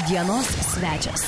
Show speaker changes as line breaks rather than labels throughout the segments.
Dienos svečias.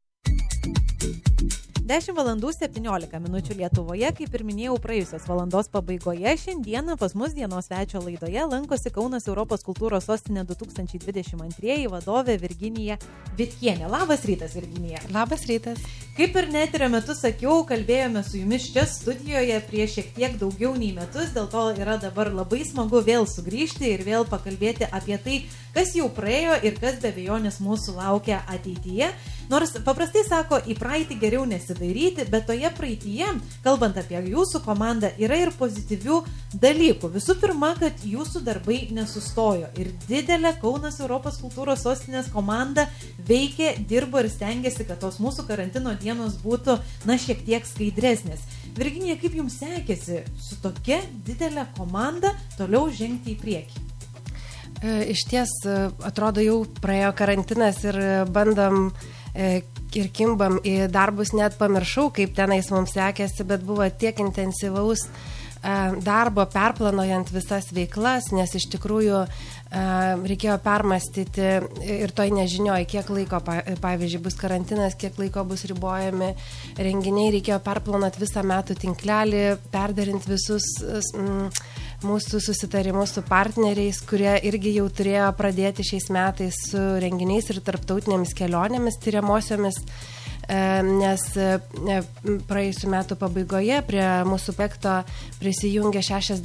10 valandų 17 minučių Lietuvoje, kaip ir minėjau praėjusios valandos pabaigoje, šiandieną pas mus dienos svečio laidoje lankosi Kaunas Europos kultūros sostinė 2022 vadovė Virginija Vitkienė. Labas rytas, Virginija.
Labas rytas.
Kaip ir neterio metu sakiau, kalbėjome su jumis čia studijoje prieš šiek tiek daugiau nei metus, dėl to yra dabar labai smagu vėl sugrįžti ir vėl pakalbėti apie tai, kas jau praėjo ir kas be abejonės mūsų laukia ateityje. Nors paprastai sako, į praeitį geriau nesidairyti, bet toje praeityje, kalbant apie jūsų komandą, yra ir pozityvių dalykų. Visų pirma, kad jūsų darbai nesustojo ir didelė Kaunas Europos kultūros sostinės komanda veikė, dirbo ir stengiasi, kad tos mūsų karantino dienos būtų, šiek tiek skaidresnės. Virginija, kaip jums sekėsi su tokia didelė komanda toliau žengti į priekį?
Iš ties, atrodo, jau praėjo karantinas ir bandom ir kimbam į darbus, net pamiršau, kaip tenais mums sekėsi, bet buvo tiek intensyvaus darbo perplanuojant visas veiklas, nes iš tikrųjų reikėjo permastyti ir toj nežinioj, kiek laiko, pavyzdžiui, bus karantinas, kiek laiko bus ribojami renginiai, reikėjo perplanuoti visą metų tinklelį, perdarinti visus mūsų susitarimus su partneriais, kurie irgi jau turėjo pradėti šiais metais su renginiais ir tarptautinėmis kelionėmis tyriamosiomis, nes praėjusių metų pabaigoje prie mūsų projekto prisijungė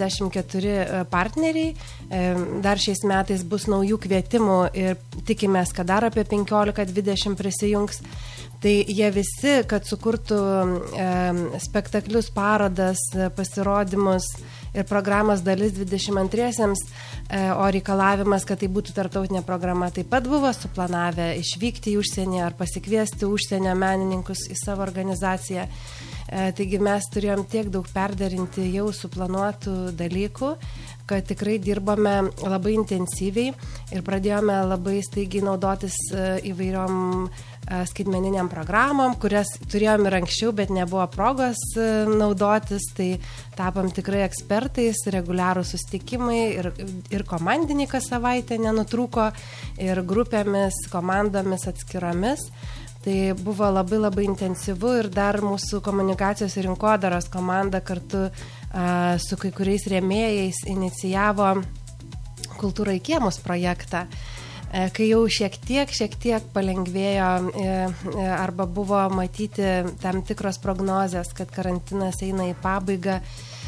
64 partneriai. Dar šiais metais bus naujų kvietimų ir tikimės, kad dar apie 15-20 prisijungs. Tai jie visi, kad sukurtų spektaklius, parodas, pasirodymus ir programos dalis 22-iesiems, o reikalavimas, kad tai būtų tarptautinė programa, taip pat buvo suplanavę išvykti į užsienį ar pasikviesti užsienio menininkus į savo organizaciją. Taigi mes turėjom tiek daug perdarinti jau suplanuotų dalykų, kad tikrai dirbame labai intensyviai ir pradėjome labai staigiai naudotis įvairiom skaitmeniniam programom, kurias turėjom ir anksčiau, bet nebuvo progos naudotis, tai tapom tikrai ekspertais, reguliarūs susitikimai ir komandiniai kas savaitę nenutrūko, ir grupėmis, komandomis atskiromis. Tai buvo labai labai intensyvu ir dar mūsų komunikacijos ir rinkodaros komanda kartu su kai kuriais rėmėjais inicijavo Kultūra į kiemus projektą. Kai jau šiek tiek palengvėjo arba buvo matyti tam tikros prognozės, kad karantinas eina į pabaigą,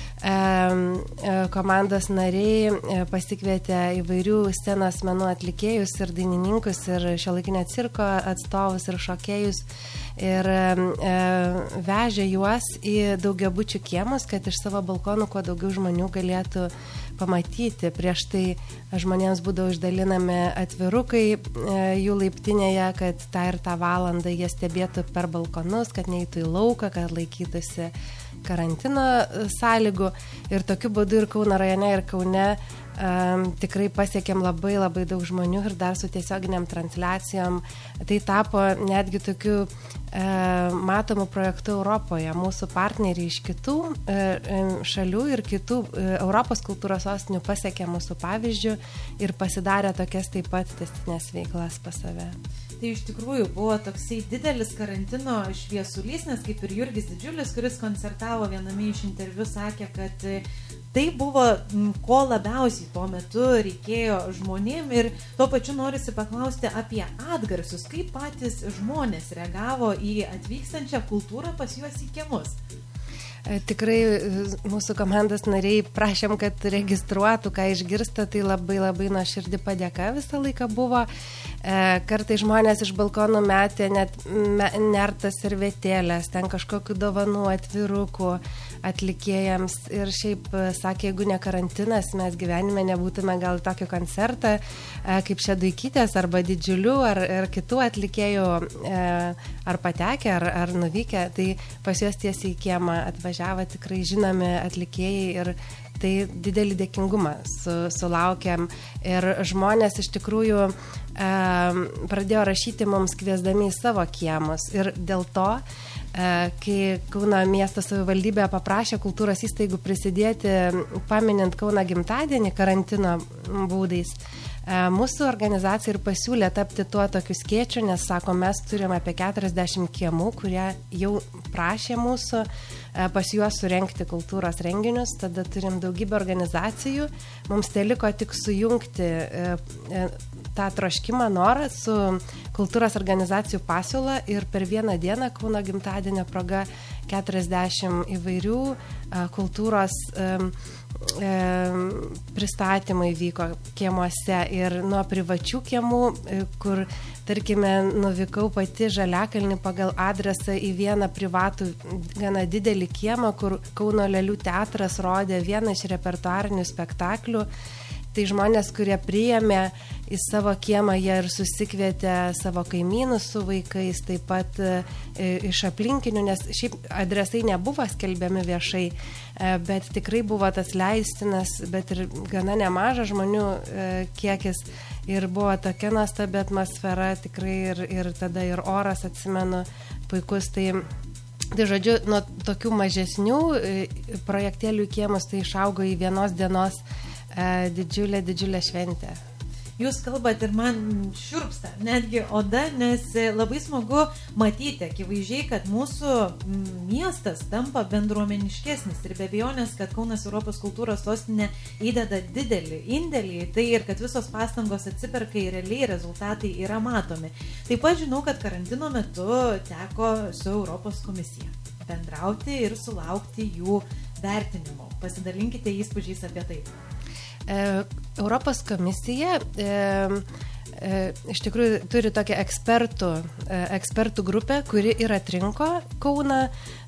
komandos nariai pasikvietė įvairių scenos menų atlikėjus ir dainininkus ir šiuolaikinio cirko atstovus ir šokėjus ir vežė juos į daugiabučių kiemus, kad iš savo balkonų kuo daugiau žmonių galėtų pamatyti. Prieš tai žmonėms būdavo išdalinami atvirukai jų laiptinėje, kad tą ir tą valandą jie stebėtų per balkonus, kad neitų į lauką, kad laikytųsi karantino sąlygų. Ir tokiu būdu ir Kauno rajone, ir Kaune tikrai pasiekėm labai labai daug žmonių ir dar su tiesioginiam transliacijom. Tai tapo netgi tokiu matomų projektų Europoje. Mūsų partneriai iš kitų šalių ir kitų Europos kultūros sostinių pasiekė mūsų pavyzdžių ir pasidarė tokias taip pat tęstinės veiklas pas save.
Tai iš tikrųjų buvo toksai didelis karantino šviesulys, nes kaip ir Jurgis Didžiulis, kuris koncertavo viename iš interviu, sakė, kad tai buvo, ko labiausiai tuo metu reikėjo žmonėm ir tuo pačiu norisi paklausti apie atgarsius, kaip patys žmonės reagavo į atvykstančią kultūrą pas juos į kiemus.
Tikrai mūsų komandos nariai prašėm, kad registruotų, ką išgirsta, tai labai labai nuoširdi padėka visą laiką buvo. Kartai žmonės iš balkonų metė net nertas servetėlės, ten kažkokių dovanų, atvirukų atlikėjams ir šiaip sakė, jeigu ne karantinas, mes gyvenime nebūtume gal tokį koncertą kaip Šeduikytės arba Didžiulių ar kitų atlikėjų ar patekę ar nuvykę, tai pas juos tiesiai į kiemą atvažiavo tikrai žinomi atlikėjai ir tai didelį dėkingumą sulaukėm ir žmonės iš tikrųjų pradėjo rašyti mums kviesdami į savo kiemus ir dėl to kai Kauno miesto savivaldybė paprašė kultūros įstaigų prisidėti paminint Kauno gimtadienį karantino būdais. Mūsų organizacija ir pasiūlė tapti tuo tokiu skėčiu, nes, sako, mes turime apie 40 kiemų, kurie jau prašė mūsų pas juos surengti kultūros renginius, tada turim daugybę organizacijų, mums teliko tik sujungti tą troškimą, norą su kultūros organizacijų pasiūla ir per vieną dieną Kauno gimtadienio proga 40 įvairių kultūros pristatymai vyko kiemuose ir nuo privačių kiemų, kur, tarkime, nuvykau pati Žaliakalnį pagal adresą į vieną privatų, gana didelį kiemą, kur Kauno lėlių teatras rodė vieną iš repertuarinių spektaklių. Tai žmonės, kurie priėmė į savo kiemą, jie ir susikvietė savo kaimynus su vaikais, taip pat iš aplinkinių, nes šiaip adresai nebuvo skelbiami viešai, bet tikrai buvo tas leistinas, bet ir gana nemažas žmonių kiekis ir buvo tokia nuostabi atmosfera tikrai ir tada ir oras, atsimenu, puikus. Tai žodžiu, nuo tokių mažesnių projektėlių kiemus tai išaugo į vienos dienos didžiulė šventė.
Jūs kalbat ir man šiurpsta netgi oda, nes labai smagu matyti akivaizdžiai, kad mūsų miestas tampa bendruomeniškesnis ir be abejonės, kad Kaunas Europos kultūros sostinė įdeda didelį indėlį į tai ir kad visos pastangos atsiperka ir realiai rezultatai yra matomi. Taip pat žinau, kad karantino metu teko su Europos komisija bendrauti ir sulaukti jų vertinimo. Pasidalinkite įspūdžiais apie tai.
Europos komisija iš tikrųjų turi tokią ekspertų grupę, kuri ir atrinko Kauną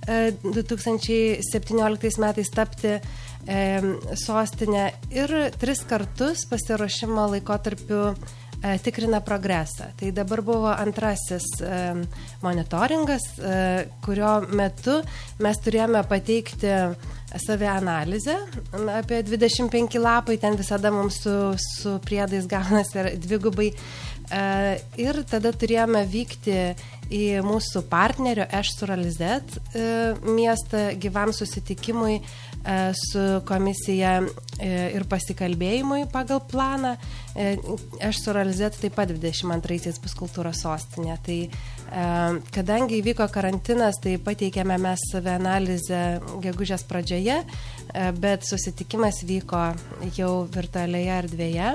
2017 metais tapti sostinę ir 3 kartus pasiruošimo laikotarpiu tikrina progresą. Tai dabar buvo antrasis monitoringas, kurio metu mes turėjome pateikti savianalizę, apie 25 lapai, ten visada mums su priedais gaunasi ir dvigubai. Ir tada turėjome vykti į mūsų partnerio Ešsuralizet miestą gyvam susitikimui su komisija ir pasikalbėjimui pagal planą. Ešsuralizet taip pat 22 bus kultūros sostinė. Tai kadangi įvyko karantinas, tai pateikėme mes savianalizę gegužės pradžioje, bet susitikimas vyko jau virtualioje erdvėje.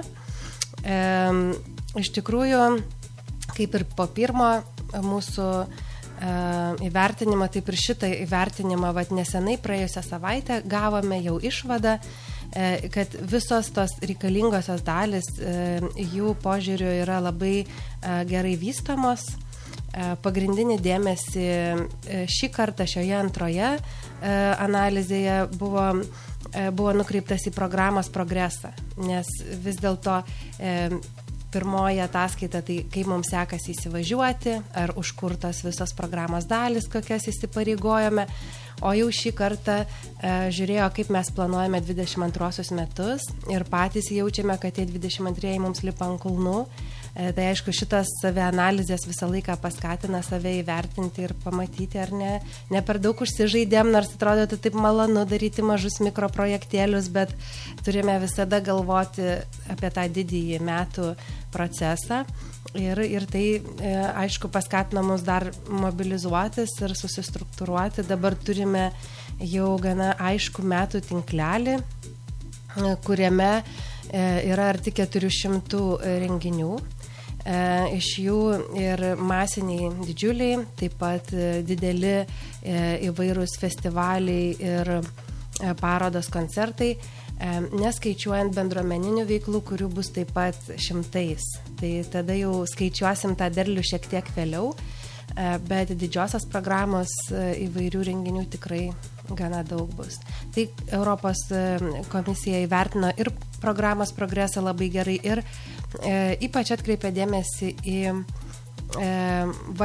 Iš tikrųjų, kaip ir po pirmo mūsų įvertinimą, taip ir šitą įvertinimą nesenai praėjusią savaitę gavome jau išvadą, kad visos tos reikalingosios dalis jų požiūriu yra labai gerai vystomos. Pagrindinį dėmesį šį kartą šioje antroje analizėje buvo nukreiptas į programos progresą, nes vis dėlto pirmoji ataskaita, tai kaip mums sekasi įsivažiuoti, ar užkurtos visos programos dalis, kokias įsipareigojome, o jau šį kartą žiūrėjo, kaip mes planuojame 22 metus ir patys jaučiame, kad tie 22 mums lipa ant kulnų. Tai aišku, šitas savianalizės visą laiką paskatina save įvertinti ir pamatyti, ar ne per daug užsižaidėm, nors atrodo, tai taip malonu daryti mažus mikroprojektėlius, bet turime visada galvoti apie tą didįjį metų procesą ir tai, aišku, paskatina mus dar mobilizuotis ir susistruktūruoti. Dabar turime jau gana aišku metų tinklelį, kuriame yra arti 400 renginių. Iš jų ir masiniai didžiuliai, taip pat dideli įvairūs festivaliai ir parodos koncertai, neskaičiuojant bendruomeninių veiklų, kurių bus taip pat šimtais. Tai tada jau skaičiuosim tą derlių šiek tiek vėliau, bet didžiosios programos įvairių renginių tikrai gana daug bus. Tai Europos komisija įvertino ir programos progresą labai gerai ir ypač atkreipė dėmesį į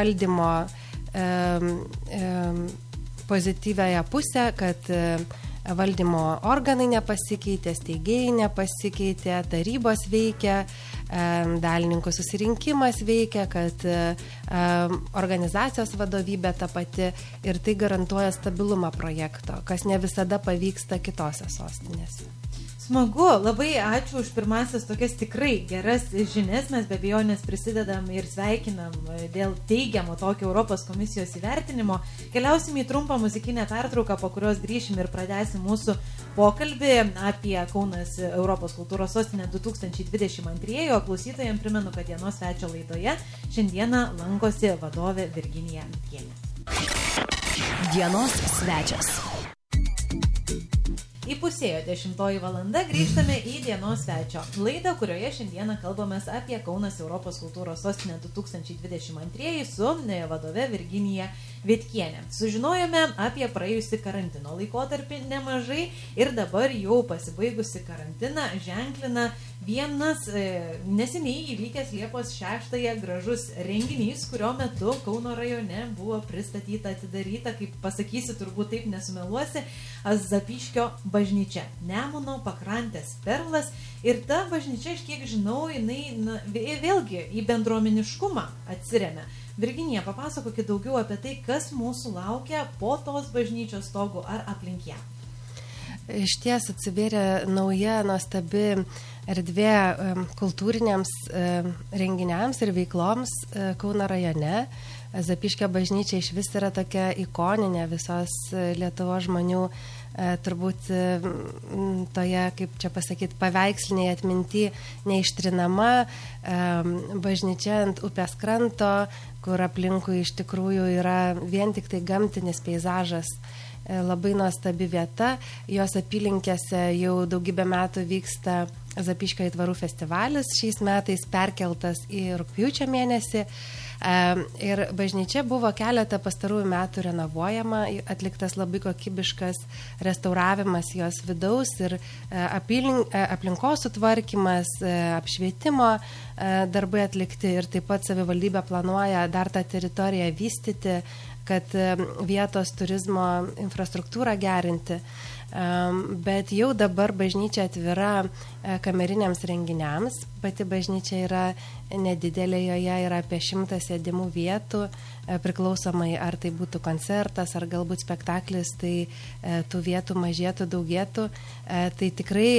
valdymo pozityviąją pusę, kad valdymo organai nepasikeitė, steigėjai nepasikeitė, tarybos veikia, dalininkų susirinkimas veikia, kad organizacijos vadovybė ta pati ir tai garantuoja stabilumą projekto, kas ne visada pavyksta kitose sostinėse.
Smagu, labai ačiū už pirmasis tokias tikrai geras žinias, mes be abejonės prisidedam ir sveikinam dėl teigiamo tokio Europos komisijos įvertinimo. Keliausim į trumpą muzikinę pertrauką, po kurios grįšim ir pradėsim mūsų pokalbį apie Kaunas Europos kultūros sostinė 2022, o klausytojams primenu, kad dienos svečio laidoje šiandieną lankosi vadovė Virginija Vitkienė.
Dienos svečias.
Įpusėjo 10 valanda, grįžtame į dienos svečio laidą, kurioje šiandieną kalbamės apie Kaunas Europos kultūros sostinė 2022 su vadove Virginija Vitkienė. Sužinojome apie praėjusį karantino laikotarpį nemažai ir dabar jau pasibaigusi karantiną ženklina vienas neseniai įvykęs Liepos 6-ąją gražus renginys, kurio metu Kauno rajone buvo pristatyta, atidaryta, kaip pasakysi, turbūt taip nesumeluosi, Zapyškio bažnyčia, Nemuno pakrantės perlas. Ir ta bažnyčia, aš kiek žinau, jinai vėlgi į bendruomeniškumą atsiremia. Virginija, papasakokit daugiau apie tai, kas mūsų laukia po tos bažnyčios stogu ar aplink ją.
Iš ties atsivėrė nauja, nuostabi erdvė kultūriniams renginiams ir veikloms Kauno rajone. Zapyškio bažnyčia iš vis yra tokia ikoninė visos Lietuvos žmonių, turbūt toje, kaip čia pasakyti, paveikslinėje atminty neištrinama bažnyčia ant upės kranto, kur aplinkui iš tikrųjų yra vien tik tai gamtinis peizažas. Labai nuostabi vieta, jos apylinkėse jau daugybę metų vyksta Zapyškio aitvarų festivalis, šiais metais perkeltas į rugpjūčio mėnesį. Ir bažnyčia buvo keletą pastarųjų metų renovuojama, atliktas labai kokybiškas restauravimas jos vidaus ir aplinkos sutvarkymas, apšvietimo darbai atlikti ir taip pat savivaldybė planuoja dar tą teritoriją vystyti, kad vietos turizmo infrastruktūrą gerinti. Bet jau dabar bažnyčia atvira kameriniams renginiams. Pati bažnyčia yra nedidelė, joje yra apie 100 sėdimų vietų, priklausomai ar tai būtų koncertas, ar galbūt spektaklis, tai tų vietų mažėtų, daugėtų. Tai tikrai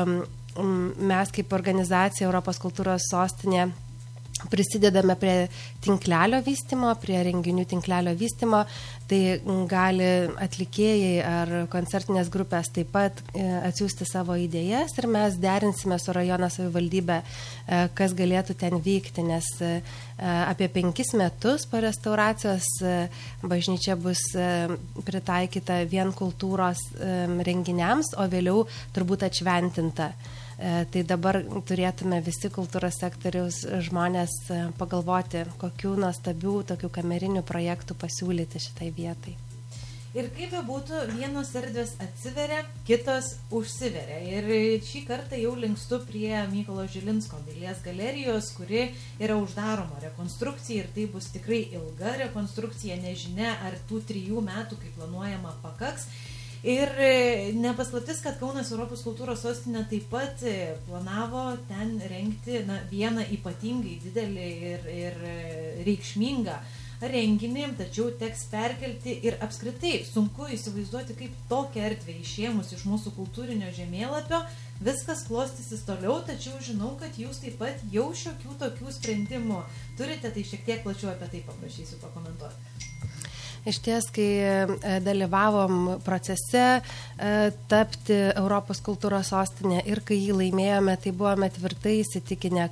mes kaip organizacija Europos kultūros sostinė prisidedame prie tinklelio vystymo, prie renginių tinklelio vystymo, tai gali atlikėjai ar koncertinės grupės taip pat atsiųsti savo idėjas ir mes derinsime su rajono savivaldybė, kas galėtų ten vykti, nes apie 5 metus po restauracijos bažnyčia bus pritaikyta vien kultūros renginiams, o vėliau turbūt atšventinta. Tai dabar turėtume visi kultūros sektoriaus žmonės pagalvoti, kokių nuostabių tokių kamerinių projektų pasiūlyti šitai vietai.
Ir kaip būtų, vienos erdvės atsiveria, kitos užsiveria. Ir šį kartą jau linkstu prie Mykolo Žilinsko dailės galerijos, kuri yra uždaroma rekonstrukcija ir tai bus tikrai ilga rekonstrukcija, nežinia, ar tų 3 metų, kaip planuojama, pakaks. Ir nepaslaptis, kad Kaunas Europos kultūros sostinė taip pat planavo ten rengti vieną ypatingai didelį ir reikšmingą renginį, tačiau teks perkelti ir apskritai sunku įsivaizduoti, kaip tokia erdvė išėmus iš mūsų kultūrinio žemėlapio, viskas klostysis toliau, tačiau žinau, kad jūs taip pat jau šiokių tokių sprendimų turite, tai šiek tiek plačiau apie tai paprašysiu pakomentuoti.
Iš ties, kai dalyvavom procese tapti Europos kultūros sostinė ir kai jį laimėjome, tai buvome tvirtai įsitikinę,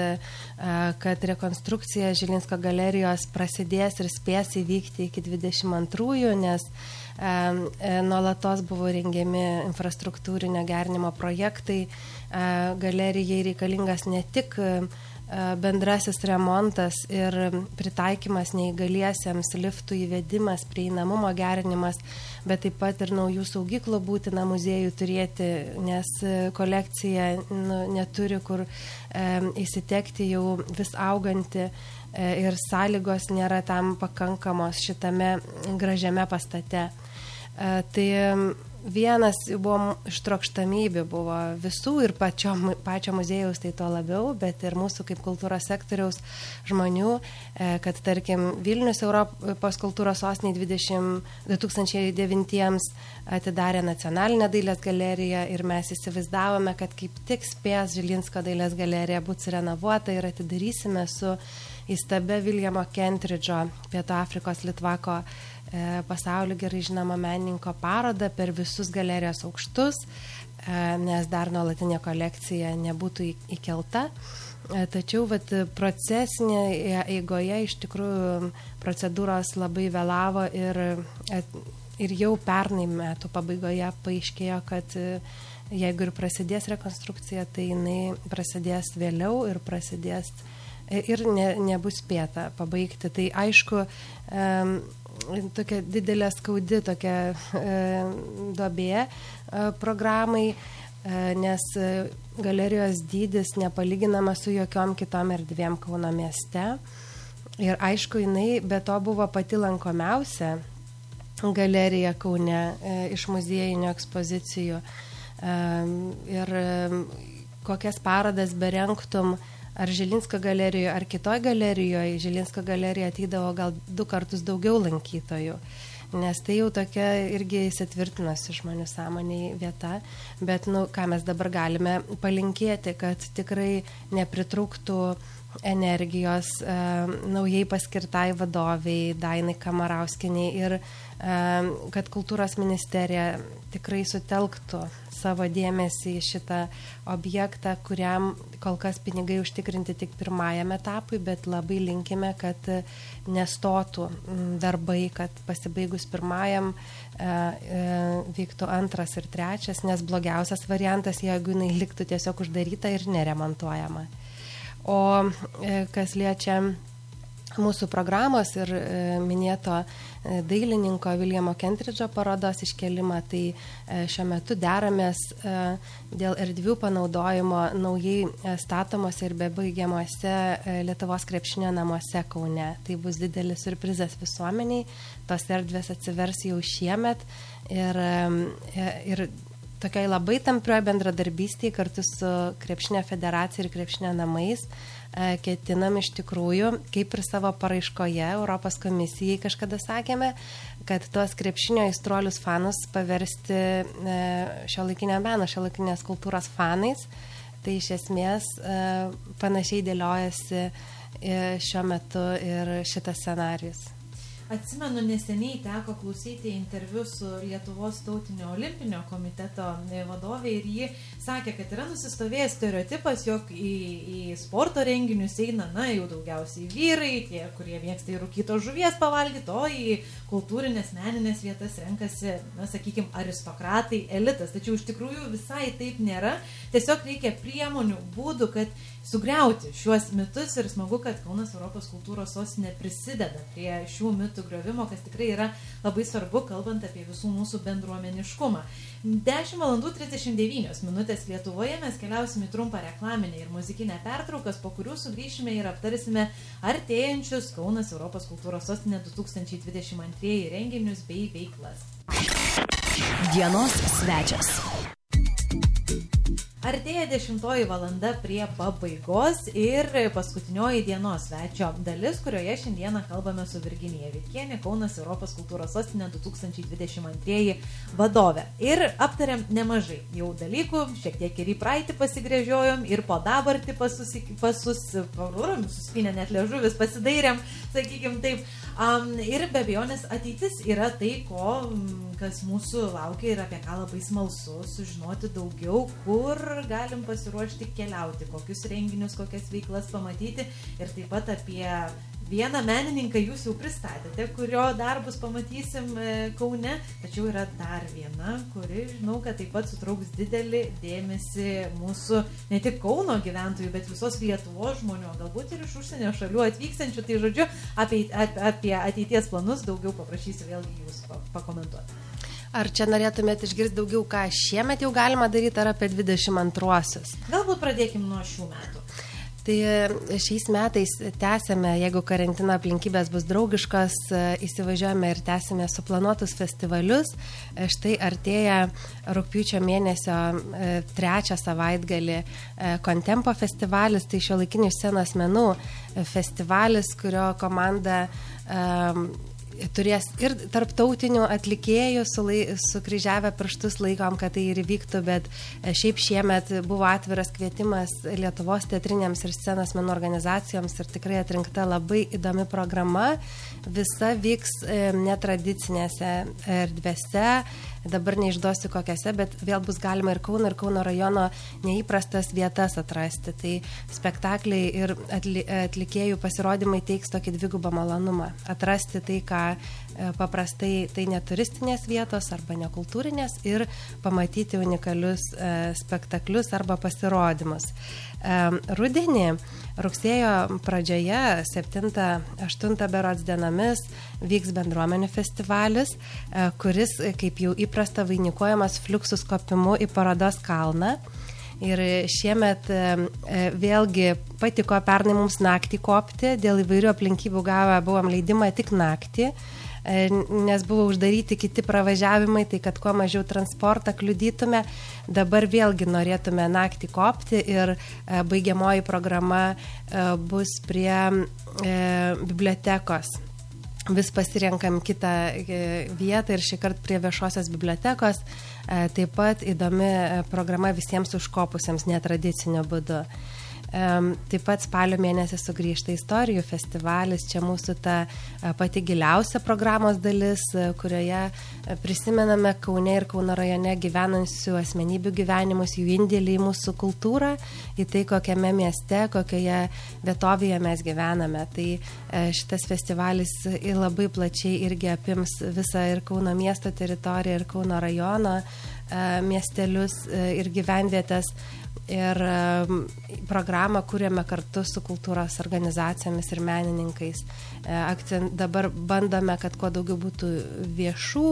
kad rekonstrukcija Žilinsko galerijos prasidės ir spės įvykti iki 22-ųjų, nes nuolatos buvo rengiami infrastruktūrinio gerinimo projektai. Galerijai reikalingas ne tik bendrasis remontas ir pritaikymas neįgaliesiems, liftų įvedimas, prieinamumo gerinimas, bet taip pat ir naujų saugyklų būtina muziejų turėti, nes kolekcija neturi kur įsitekti, jau vis auganti ir sąlygos nėra tam pakankamos šitame gražiame pastate. Tai vienas buvo ištrokštamybė buvo visų ir pačio muziejaus tai to labiau, bet ir mūsų kaip kultūros sektoriaus žmonių, kad tarkim Vilnius Europos kultūros sostinė 2009 atidarė nacionalinę dailės galeriją ir mes įsivaizdavome, kad kaip tik spės Žilinsko dailės galerija būti renovuota ir atidarysime su įstabia Viljamo Kentridžo, Pietų Afrikos litvako pasaulio gerai žinoma menininko parodą per visus galerijos aukštus, nes dar nuolatinė kolekcija nebūtų įkelta. Tačiau procesinėje eigoje iš tikrųjų procedūros labai vėlavo ir jau pernai metų pabaigoje paaiškėjo, kad jeigu ir prasidės rekonstrukcija, tai jinai prasidės vėliau ir prasidės ir nebus spėta pabaigti. Tai aišku, tokia didelė skaudi tokia duobė programai, nes galerijos dydis nepalyginamas su jokiom kitom erdvėm Kauno mieste. Ir aišku, jinai be to buvo pati lankomiausia galerija Kaune iš muziejinių ekspozicijų. Ir kokias parodas berengtum, ar Žilinsko galerijoje, ar kitoj galerijoje, Žilinsko galerija ateidavo gal 2 kartus daugiau lankytojų, nes tai jau tokia irgi įsitvirtinusi žmonių sąmonėj vieta, bet ką mes dabar galime palinkėti, kad tikrai nepritrūktų energijos naujai paskirtai vadoviai Dainai Kamarauskienei ir kad kultūros ministerija tikrai sutelktų savo dėmesį į šitą objektą, kuriam kol kas pinigai užtikrinti tik pirmajam etapui, bet labai linkime, kad nestotų darbai, kad pasibaigus pirmajam vyktų 2 ir 3, nes blogiausias variantas, jeigu jinai liktų tiesiog uždaryta ir neremontuojama. O kas liečia mūsų programos ir minėto dailininko Viljamo Kentridžo parodos iškelimą, tai šiuo metu deramės dėl erdvių panaudojimo naujai statomose ir bebaigiamuose Lietuvos krepšinio namuose Kaune. Tai bus didelis siurprizas visuomeniai, tos erdvės atsivers jau šiemet ir tokiai labai tamprioje bendradarbystėje kartu su Krepšinio federacija ir Krepšinio namais ketinam iš tikrųjų, kaip ir savo paraiškoje Europos komisijai kažkada sakėme, kad tuos krepšinio aistruolius fanus paversti šiuolaikinio meno, šiuolaikinės kultūros fanais. Tai iš esmės panašiai dėliojasi šiuo metu ir šitas scenarijus.
Atsimenu, neseniai teko klausyti interviu su Lietuvos tautinio olimpinio komiteto vadovė ir ji sakė, kad yra nusistovėjęs stereotipas, jog į sporto renginius eina, jau daugiausiai vyrai, tie, kurie mėgsta į rūkytos žuvies pavalgyti, o į kultūrinės meninės vietas renkasi, sakykime, aristokratai, elitas. Tačiau iš tikrųjų visai taip nėra. Tiesiog reikia priemonių, būdų, kad sugriauti šiuos mitus ir smagu, kad Kaunas Europos kultūros sostinė prisideda prie šių mitų griovimo, kas tikrai yra labai svarbu, kalbant apie visų mūsų bendruomeniškumą. 10:39 Lietuvoje mes keliausime į trumpą reklaminę ir muzikinę pertraukas, po kurių sugrįšime ir aptarsime artėjančius Kaunas Europos kultūros sostinė 2022 renginius bei veiklas.
Dienos svečias.
Artėja 10 valanda prie pabaigos ir paskutinioji dienos svečio dalis, kurioje šiandieną kalbame su Virginija Vitkienė, Kaunas Europos kultūros sostinė 2022 vadovė. Ir aptarėm nemažai jau dalykų, šiek tiek ir į praeitį pasigrėžiojom, ir po dabartį suspinę net liežuvis, pasidairėm, sakykim taip. Ir be abejonės ateitis yra tai, kas mūsų laukia ir apie ką labai smalsu sužinoti daugiau, kur galim pasiruošti keliauti, kokius renginius, kokias veiklas pamatyti ir taip pat apie vieną menininką jūs jau pristatėte, kurio darbus pamatysim Kaune, tačiau yra dar viena, kuri žinau, kad taip pat sutrauks didelį dėmesį mūsų ne tik Kauno gyventojų, bet visos Lietuvos žmonių, galbūt ir iš užsienio šalių atvykstančių. Tai žodžiu, apie ateities planus daugiau paprašysiu vėlgi jūs pakomentuoti.
Ar čia norėtumėte išgirsti daugiau, ką šiemet jau galima daryti, ar apie 22-osius?
Galbūt pradėkim nuo šių metų.
Tai šiais metais tęsėme, jeigu karantino aplinkybės bus draugiškos, įsivažiuojame ir tęsime suplanuotus festivalius. Štai artėja rugpjūčio mėnesio 3 savaitgalį Kontempo festivalis, tai šiuolaikinių scenos menų festivalis, kurio komanda turės ir tarptautinių atlikėjų, sukryžiavę pirštus laikom, kad tai ir įvyktų, bet šiaip šiemet buvo atviras kvietimas Lietuvos teatrinėms ir scenos menų organizacijoms ir tikrai atrinkta labai įdomi programa. Visa vyks netradicinėse erdvėse, dabar neišduosiu kokiose, bet vėl bus galima ir Kauno rajono neįprastas vietas atrasti. Tai spektakliai ir atlikėjų pasirodymai teiks tokį dvigubą malonumą. Atrasti tai, ką paprastai tai neturistinės vietos arba nekultūrinės ir pamatyti unikalius spektaklius arba pasirodymus. Rudenį, rugsėjo pradžioje, 7-8 berods dienomis, vyks bendruomenių festivalis, kuris, kaip jau įprasta, vainikuojamas Fluxus kopimu į parodos kalną. Ir šiemet vėlgi patiko pernai mums naktį kopti, dėl įvairių aplinkybių buvom leidimą tik naktį, nes buvo uždaryti kiti pravažiavimai, tai kad kuo mažiau transportą kliudytume. Dabar vėlgi norėtume naktį kopti ir baigiamoji programa bus prie bibliotekos. Vis pasirenkam kitą vietą ir šį kartą prie viešosios bibliotekos. Taip pat įdomi programa visiems užkopusiems netradiciniu būdu. Taip pat spalio mėnesį sugrįžta Istorijų festivalis, čia mūsų ta pati giliausia programos dalis, kurioje prisimename Kaune ir Kauno rajone gyvenančių asmenybių gyvenimus, jų indėlį į mūsų kultūrą, į tai, kokiame mieste, kokioje vietovėje mes gyvename. Tai šitas festivalis labai plačiai irgi apims visą ir Kauno miesto teritoriją, ir Kauno rajono miestelius ir gyvenvietės. Ir programą kūrėme kartu su kultūros organizacijomis ir menininkais. Dabar bandome, kad kuo daugiau būtų viešų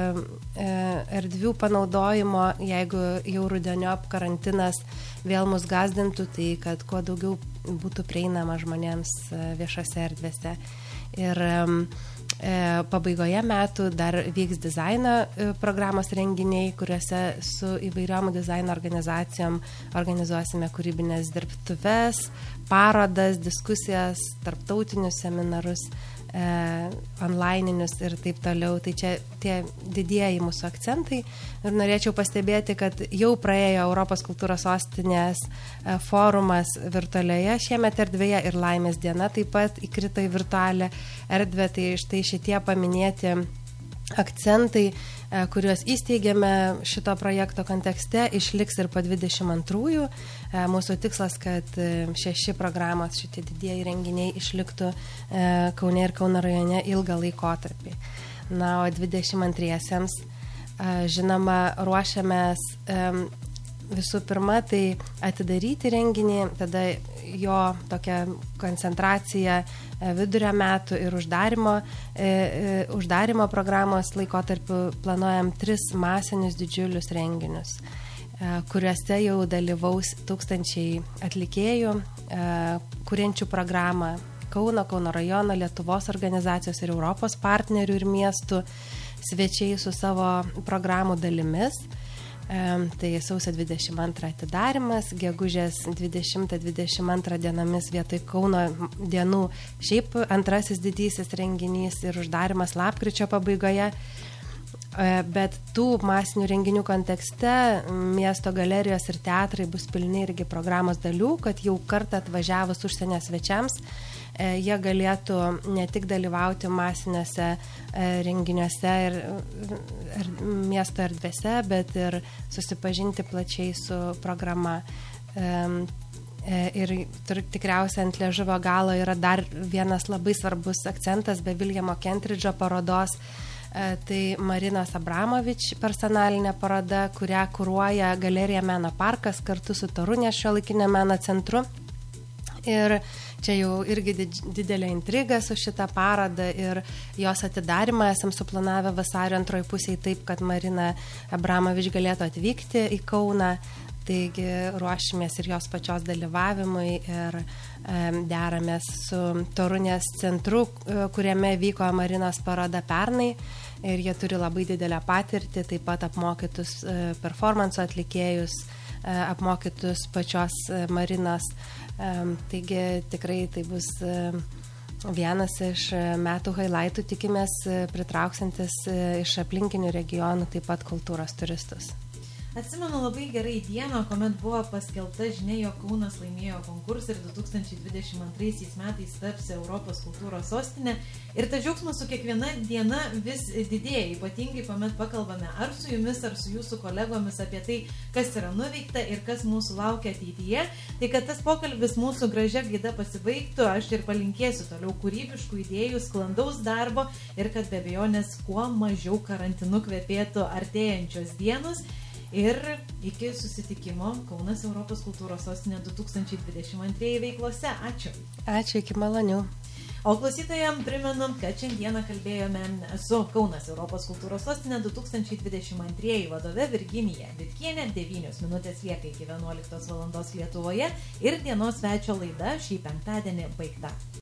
erdvių panaudojimo, jeigu jau rudeniop karantinas vėl mus gazdintų, tai kad kuo daugiau būtų prieinama žmonėms viešose erdvėse. Ir pabaigoje metų dar vyks dizaino programos renginiai, kuriuose su įvairiom dizaino organizacijom organizuosime kūrybinės dirbtuves, parodas, diskusijas, tarptautinius seminarus, online'inius ir taip toliau. Tai čia tie didieji mūsų akcentai. Ir norėčiau pastebėti, kad jau praėjo Europos kultūros sostinės forumas virtualioje šiemet erdvėje ir Laimės diena taip pat įkrito į virtualią erdvę. Tai štai šitie paminėti akcentai, kuriuos įsteigėme šito projekto kontekste, išliks ir po 22-ųjų. Mūsų tikslas, kad 6 programos, šitie didieji renginiai išliktų Kaune ir Kauno rajone ilgą laikotarpį. Na, o 22-iesiems, žinoma, ruošiamės visų pirma, tai atidaryti renginį, tada jo tokia koncentracija vidurio metų ir uždarimo programos laikotarpiu planuojam 3 masinius didžiulius renginius, kuriuose jau dalyvaus 1000 atlikėjų, kuriančių programą Kauno rajono, Lietuvos organizacijos ir Europos partnerių ir miestų svečiai su savo programų dalimis. Tai sausio 22 atidarimas, gegužės 20-22 dienomis vietoj Kauno dienų šiaip antrasis didysis renginys ir uždarimas lapkričio pabaigoje. Bet tų masinių renginių kontekste miesto galerijos ir teatrai bus pilni irgi programos dalių, kad jau kartą atvažiavus užsienio svečiams jie galėtų ne tik dalyvauti masiniuose renginiuose ir miesto erdvėse, bet ir susipažinti plačiai su programa. Ir tikriausiai ant liežuvio galo yra dar vienas labai svarbus akcentas be Viljamo Kentridžo parodos. Tai Marinos Abramovič personalinė paroda, kurią kuruoja Galerija Meno parkas kartu su Torunės šiuolaikinio meno centru. Ir čia jau irgi didelė intriga su šitą parodą ir jos atidarimą esam suplanavę vasario 2 pusėje taip, kad Marina Abramovič galėtų atvykti į Kauną. taigi ruošimės ir jos pačios dalyvavimui ir deramės su Torunės centru, kuriame vyko Marinos paroda pernai ir jie turi labai didelę patirtį, taip pat apmokytus performanso atlikėjus, apmokytus pačios Marinos. Taigi tikrai tai bus vienas iš metų highlightų, tikimės pritrauksantis iš aplinkinių regionų taip pat kultūros turistus.
Atsimenu labai gerai dieną, kuomet buvo paskelbta žinia, jog Kaunas laimėjo konkursą ir 2022 metais taps Europos kultūros sostinė. Ir ta džiaugsmas su kiekviena diena vis didėja, ypatingai kuomet pakalbame ar su jumis, ar su jūsų kolegomis apie tai, kas yra nuveikta ir kas mūsų laukia ateityje. Tai kad tas pokalbis mūsų gražia gaida pasibaigtų, aš ir palinkėsiu toliau kūrybiškų idėjų, sklandaus darbo ir kad be abejonės kuo mažiau karantinu kvepėtų artėjančios dienos. Ir iki susitikimo Kaunas Europos kultūros sostinė 2022 veiklose. Ačiū.
Ačiū, iki malonių.
O klausytojams primenu, kad šiandieną kalbėjome su Kaunas Europos kultūros sostinė 2022 vadove Virginija Vitkienė. 9 minutės lieka iki 11 valandos Lietuvoje ir dienos svečio laida šį penktadienį baigta.